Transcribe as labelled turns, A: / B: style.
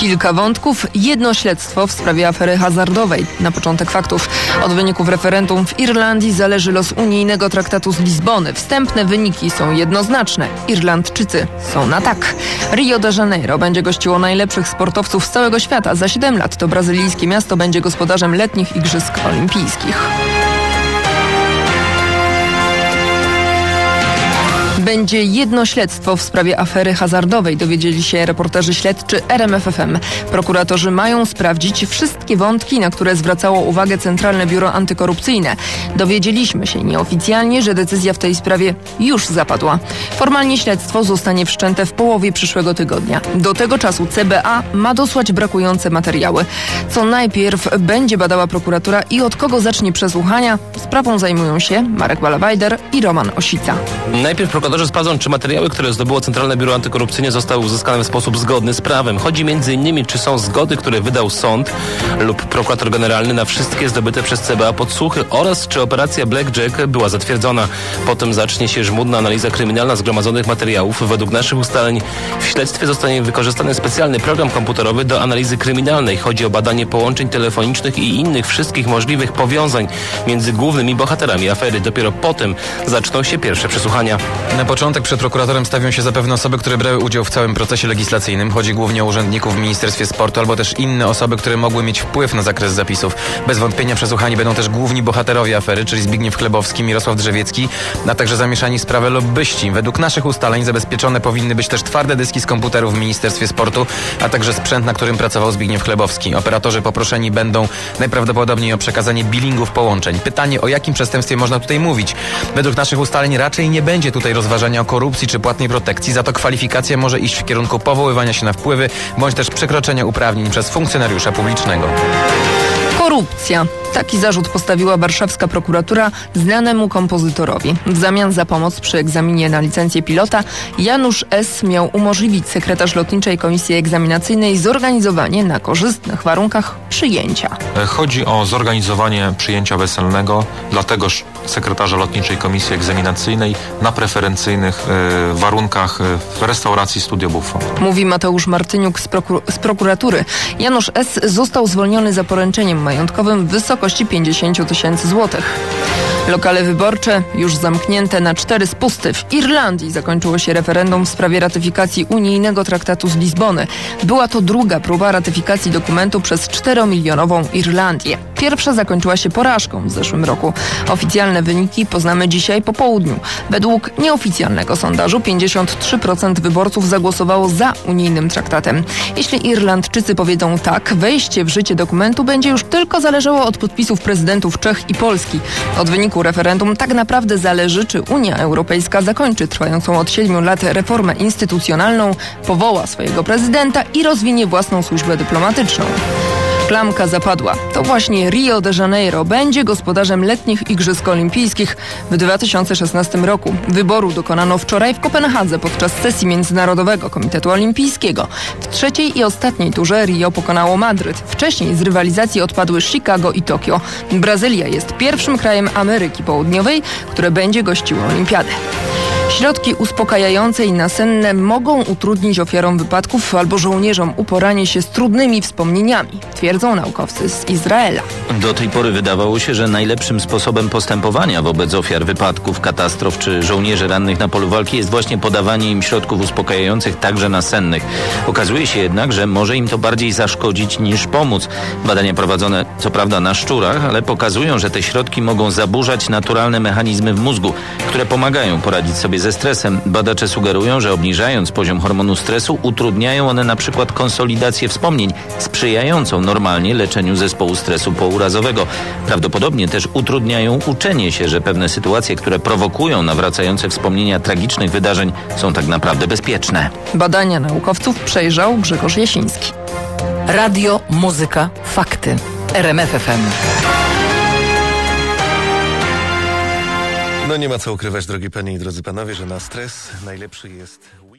A: Kilka wątków, jedno śledztwo w sprawie afery hazardowej. Na początek faktów. Od wyników referendum w Irlandii zależy los unijnego traktatu z Lizbony. Wstępne wyniki są jednoznaczne. Irlandczycy są na tak. Rio de Janeiro będzie gościło najlepszych sportowców z całego świata. Za 7 lat to brazylijskie miasto będzie gospodarzem letnich Igrzysk Olimpijskich. Będzie jedno śledztwo w sprawie afery hazardowej, dowiedzieli się reporterzy śledczy RMFFM. Prokuratorzy mają sprawdzić wszystkie wątki, na które zwracało uwagę Centralne Biuro Antykorupcyjne. Dowiedzieliśmy się nieoficjalnie, że decyzja w tej sprawie już zapadła. Formalnie śledztwo zostanie wszczęte w połowie przyszłego tygodnia. Do tego czasu CBA ma dosłać brakujące materiały. Co najpierw będzie badała prokuratura i od kogo zacznie przesłuchania? Sprawą zajmują się Marek Balawajder i Roman Osica.
B: Najpierw prokuratorzy sprawdzą, czy materiały, które zdobyło Centralne Biuro Antykorupcyjne, zostały uzyskane w sposób zgodny z prawem. Chodzi m.in. czy są zgody, które wydał sąd lub prokurator generalny na wszystkie zdobyte przez CBA podsłuchy oraz czy operacja Blackjack była zatwierdzona. Potem zacznie się żmudna analiza kryminalna zgromadzonych materiałów. Według naszych ustaleń w śledztwie zostanie wykorzystany specjalny program komputerowy do analizy kryminalnej. Chodzi o badanie połączeń telefonicznych i innych wszystkich możliwych powiązań między głównymi bohaterami afery. Dopiero potem zaczną się pierwsze przesłuchania.
C: Na początek przed prokuratorem stawią się zapewne osoby, które brały udział w całym procesie legislacyjnym. Chodzi głównie o urzędników w Ministerstwie Sportu albo też inne osoby, które mogły mieć wpływ na zakres zapisów. Bez wątpienia przesłuchani będą też główni bohaterowie afery, czyli Zbigniew Chlebowski, Mirosław Drzewiecki, a także zamieszani w sprawę lobbyści. Według naszych ustaleń zabezpieczone powinny być też twarde dyski z komputerów w Ministerstwie Sportu, a także sprzęt, na którym pracował Zbigniew Chlebowski. Operatorzy poproszeni będą najprawdopodobniej o przekazanie billingów połączeń. Pytanie, o jakim przestępstwie można tutaj mówić? Według naszych ustaleń raczej nie będzie tutaj rozważania o korupcji czy płatnej protekcji, za to kwalifikacja może iść w kierunku powoływania się na wpływy bądź też przekroczenia uprawnień przez funkcjonariusza publicznego.
A: Korupcja. Taki zarzut postawiła warszawska prokuratura znanemu kompozytorowi. W zamian za pomoc przy egzaminie na licencję pilota Janusz S. miał umożliwić sekretarz Lotniczej Komisji Egzaminacyjnej zorganizowanie na korzystnych warunkach przyjęcia.
D: Chodzi o zorganizowanie przyjęcia weselnego dla tegoż sekretarza Lotniczej Komisji Egzaminacyjnej na preferencyjnych warunkach w restauracji Studio Buffo.
A: Mówi Mateusz Martyniuk z prokuratury. Janusz S. został zwolniony za poręczeniem majątkowym w wysokości 50 tysięcy złotych. Lokale wyborcze już zamknięte na 4 spusty. W Irlandii zakończyło się referendum w sprawie ratyfikacji unijnego traktatu z Lizbony. Była to druga próba ratyfikacji dokumentu przez 4-milionową Irlandię. Pierwsza zakończyła się porażką w zeszłym roku. Oficjalne wyniki poznamy dzisiaj po południu. Według nieoficjalnego sondażu 53% wyborców zagłosowało za unijnym traktatem. Jeśli Irlandczycy powiedzą tak, wejście w życie dokumentu będzie już tylko zależało od podpisów prezydentów Czech i Polski. Od wyniku referendum tak naprawdę zależy, czy Unia Europejska zakończy trwającą od 7 lat reformę instytucjonalną, powoła swojego prezydenta i rozwinie własną służbę dyplomatyczną. Klamka zapadła. To właśnie Rio de Janeiro będzie gospodarzem letnich Igrzysk Olimpijskich w 2016 roku. Wyboru dokonano wczoraj w Kopenhadze podczas sesji Międzynarodowego Komitetu Olimpijskiego. W trzeciej i ostatniej turze Rio pokonało Madryt. Wcześniej z rywalizacji odpadły Chicago i Tokio. Brazylia jest pierwszym krajem Ameryki Południowej, które będzie gościło olimpiadę. Środki uspokajające i nasenne mogą utrudnić ofiarom wypadków albo żołnierzom uporanie się z trudnymi wspomnieniami, twierdzą naukowcy z Izraela.
E: Do tej pory wydawało się, że najlepszym sposobem postępowania wobec ofiar wypadków, katastrof czy żołnierzy rannych na polu walki jest właśnie podawanie im środków uspokajających, także nasennych. Okazuje się jednak, że może im to bardziej zaszkodzić niż pomóc. Badania prowadzone co prawda na szczurach, ale pokazują, że te środki mogą zaburzać naturalne mechanizmy w mózgu, które pomagają poradzić sobie ze stresem. Badacze sugerują, że obniżając poziom hormonu stresu, utrudniają one na przykład konsolidację wspomnień, sprzyjającą normalnie leczeniu zespołu stresu pourazowego. Prawdopodobnie też utrudniają uczenie się, że pewne sytuacje, które prowokują nawracające wspomnienia tragicznych wydarzeń, są tak naprawdę bezpieczne.
A: Badania naukowców przejrzał Grzegorz Jasiński.
F: Radio, muzyka, fakty. RMF FM.
G: No nie ma co ukrywać, drogie panie i drodzy panowie, że na stres najlepszy jest